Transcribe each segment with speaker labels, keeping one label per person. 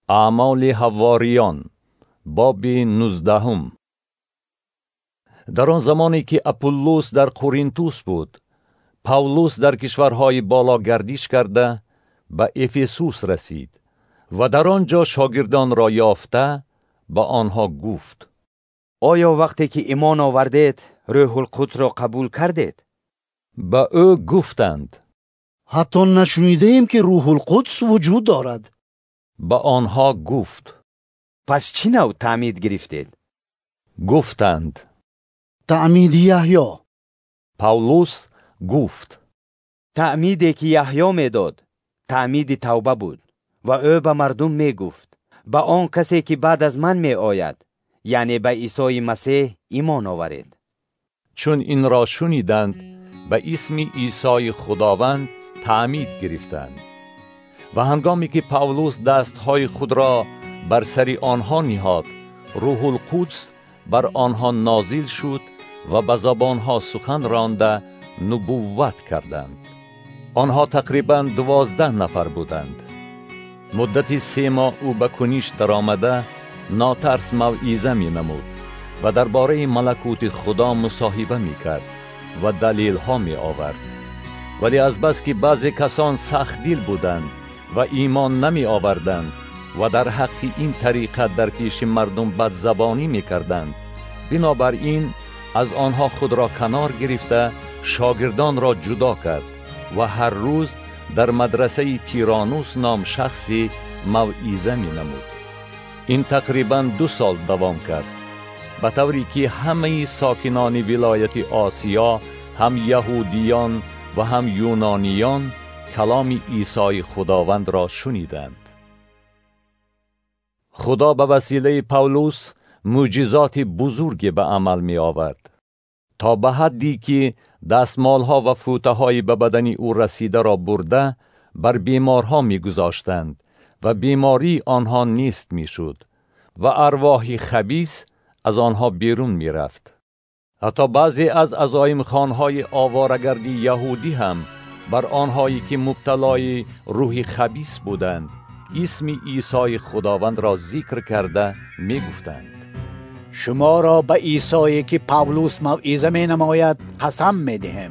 Speaker 1: اعمال حواریان باب 19. در آن زمانی که اپولوس در قرینتوس بود، پاولوس در کشورهای بالا گردش کرده به افسوس رسید و در آنجا شاگردان را یافته به آنها گفت:
Speaker 2: آیا وقتی که ایمان آوردید روح القدس را قبول کردید؟
Speaker 1: به او گفتند:
Speaker 3: حتی نشنیده ایم که روح القدس وجود دارد.
Speaker 1: به آنها گفت:
Speaker 2: پس چی نوع تعمید گرفتید؟
Speaker 1: گفتند:
Speaker 3: تعمید یحیی.
Speaker 1: پاولوس گفت:
Speaker 2: تعمیدی که یحیی میداد تعمید توبه بود و او به مردم می گفت به آن کسی که بعد از من می آید، یعنی به عیسی مسیح ایمان آورید.
Speaker 1: چون این را شنیدند به اسم عیسی خداوند تعمید گرفتند. و هنگامی که پاولوس دستهای خود را بر سر آنها نهاد، روح القدس بر آنها نازل شد و به زبانها سخن رانده نبوت کردند. آنها تقریباً 12 نفر بودند. مدت 3 ماه او به کنیش در آمده ناترس موعظه می نمود و درباره ملکوت خدا مصاحبه می کرد و دلیل ها می آورد. ولی از بس که بعضی کسان سخت دل بودند و ایمان نمی آوردند و در حق این طریقه در پیش مردم بدزبانی می کردند، بنابراین از آنها خود را کنار گرفته شاگردان را جدا کرد و هر روز در مدرسه تیرانوس نام شخصی موعظه می نمود. این تقریباً 2 سال دوام کرد، به طوری که همه ساکنان ولایت آسیا، هم یهودیان و هم یونانیان، کلام عیسی خداوند را شنیدند. خدا به وسیله پاولوس معجزات بزرگی به عمل می آورد، تا به حدی که دستمالها و فوطه‌های به بدن او رسیده را برده بر بیمارها می گذاشتند و بیماری آنها نیست می شد و ارواح خبیث از آنها بیرون می رفت. حتی بعضی از عزایم خانهای آوارگردی یهودی هم بر آنهایی که مبتلای روح خبیث بودند اسم عیسی خداوند را ذکر کرده می گفتند:
Speaker 4: شما را به عیسی که پاولوس موعظه می نماید قسم می دهم.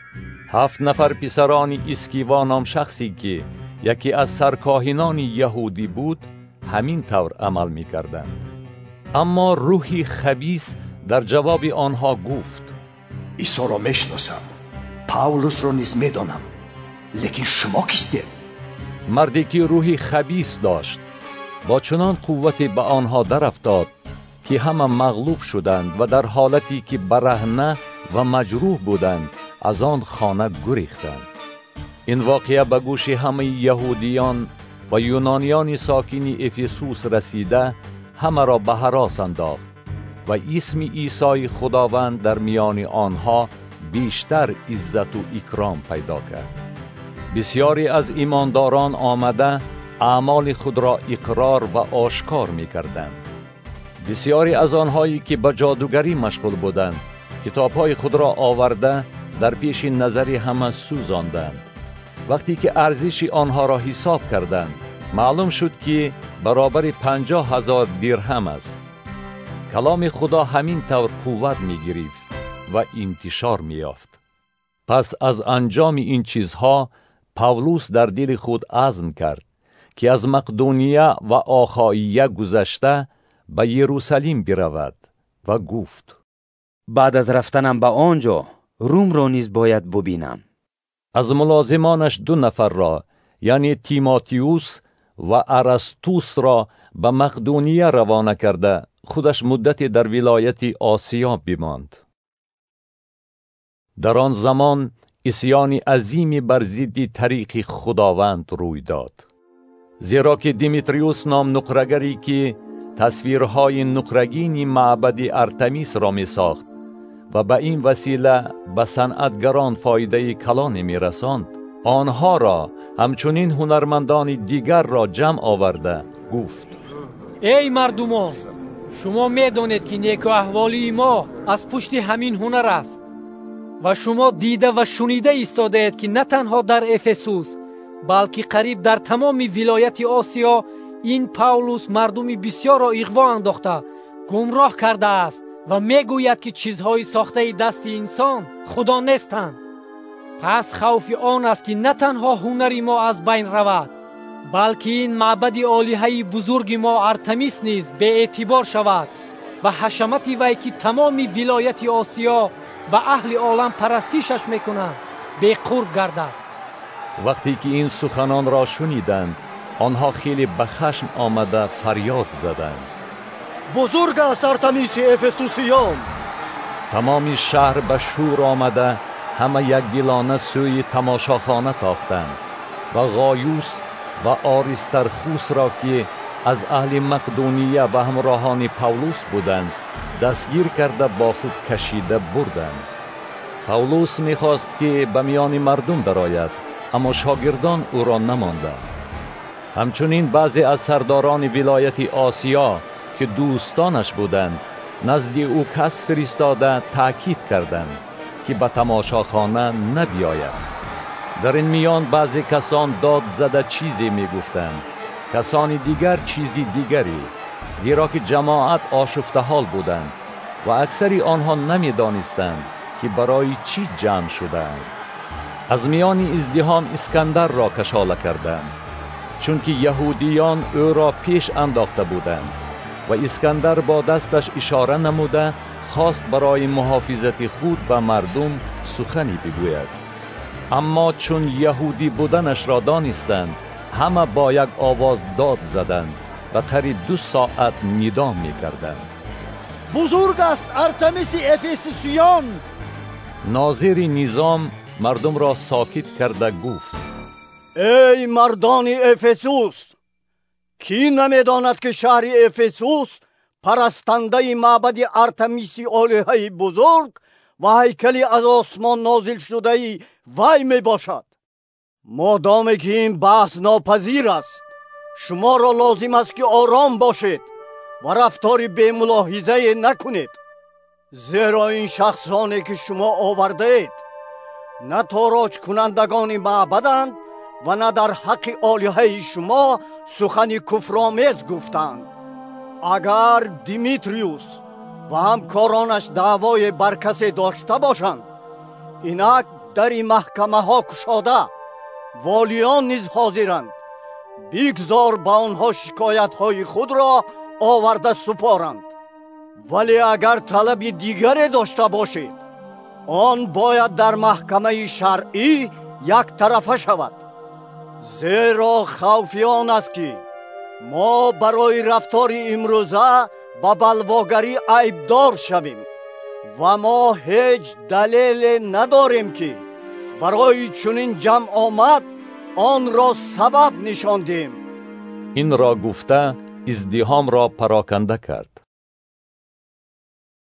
Speaker 1: 7 نفر پسران اسکیوا نام شخصی که یکی از سرکاهنان یهودی بود همین طور عمل می کردند. اما روح خبیث در جواب آنها گفت:
Speaker 5: عیسی را میشناسم، پاولوس را نیز میدانم، لیکن شما کیستید؟
Speaker 1: مردی که روح خبیث داشت با چنان قوتی به آنها در افتاد که همه مغلوب شدند و در حالتی که برهنه و مجروح بودند از آن خانه گریختند. این واقعه به گوش همه یهودیان و یونانیان ساکن افسوس رسیده همه را به هراس انداخت و اسم عیسی خداوند در میان آنها بیشتر عزت و اکرام پیدا کرد. بسیاری از ایمانداران آمده اعمال خود را اقرار و آشکار می کردند. بسیاری از آنهایی که به جادوگری مشغول بودند کتابهای خود را آورده در پیش نظر همه سوزاندند. وقتی که ارزش آنها را حساب کردند معلوم شد که برابر 50,000 درهم است. کلام خدا همین طور قوت می گرفت و انتشار می یافت. پس از انجام این چیزها پاولوس در دل خود عزم کرد که از مقدونیه و آخاییه گذشته به یروشلیم برود و گفت:
Speaker 2: بعد از رفتنم به آنجا روم را نیز باید ببینم.
Speaker 1: از ملازمانش 2 نفر را، یعنی تیماتیوس و ارسطوس را به مقدونیه روانه کرده خودش مدتی در ولایت آسیا بماند. در آن زمان عصیان عظیمی بر ضد طریق خداوند روی داد، زیرا که دیمیتریوس نام نقره‌گری که تصویرهای نقره‌گین معبد ارتمیس را می ساخت و به این وسیله به صنعتگران فایده کلان می رساند، آنها را همچنین هنرمندان دیگر را جمع آورده گفت:
Speaker 6: ای مردمان، شما می دانید که نیک و احوالی ما از پشت همین هنر است و شما دیده و شنیده ایستاده اید که نه تنها در افسوس بلکه قریب در تمام ولایت آسیا این پاولوس مردمی بسیار را اغوا انداخته گمراه کرده است و میگوید که چیزهای ساخته دست انسان خدا نیستند. پس خوف آن است که نه تنها هنر ما از بین رود، بلکه این معبد آلیه بزرگ ما ارتمیس نیز به اعتبار شود و حشمت وی که تمام ولایت آسیا و اهل عالم پرستیشش میکنند به قرب گردد.
Speaker 1: وقتی که این سخنان را شنیدند، آنها خیلی به خشم آمده فریاد زدند:
Speaker 3: بزرگ است ارتمیس افسوسیان.
Speaker 1: تمامی شهر به شور آمده همه یک دلانه سوی تماشاخانه تاختند و غایوس و آریسترخوس را که از اهل مقدونیه و همراهان پاولوس بودند دستگیر کرده با خود کشیده بردند. پاولوس میخواست که به میان مردم درآید، اما شاگردان او را نماندند. همچنین بعضی از سرداران ولایت آسیا که دوستانش بودند نزد او کس فرستاده تأکید کردند که به تماشاخانه نبیاید. در این میان بعضی کسان داد زده چیزی میگفتند، کسان دیگر چیزی دیگری، زیرا که جماعت آشفته حال بودند و اکثری آنها نمیدانستند که برای چی جمع شدند. از میان ازدحام اسکندر را کشاله کردند، چون که یهودیان او را پیش انداخته بودند و اسکندر با دستش اشاره نموده خواست برای محافظت خود و مردم سخنی بگوید. اما چون یهودی بودنش را دانستند، همه با یک آواز داد زدند و قریب 2 ساعت ندا می‌کردند:
Speaker 3: بزرگ است ارتمیس افسوسیان.
Speaker 1: ناظر نظام مردم را ساکت کرده گفت:
Speaker 3: ای مردان افسوس، کی نمیداند که شهر افسوس پرستنده معبد ارتمیس آلیه بزرگ و هیکلی از آسمان نازل شده وی می باشد؟ مادامی که این بحث ناپذیر است، شما را لازم است که آرام باشید و رفتاری بی ملاحظه نکنید، زیرا این شخصانی که شما آورده اید نه تاراج کنندگان معبدند و نه در حق آلیه شما سخن کفرآمیز گفتند. اگر دیمیتریوس و همکارانش دعوای بر کسی داشته باشند، اینک در این محکمه ها کشاده، والیان نیز حاضرند، بگذار با آنها شکایت های خود را آورده سپارند. ولی اگر طلب دیگری داشته باشید، آن باید در محکمه شرعی یک طرفه شود، زیرا خوف آن است که ما برای رفتار امروزه با بلواگری عیبدار شویم و ما هیچ دلیل نداریم که برای چنین جمع آمد آن را سبب نشاندیم.
Speaker 1: این را گفته ازدحام را پراکنده کرد.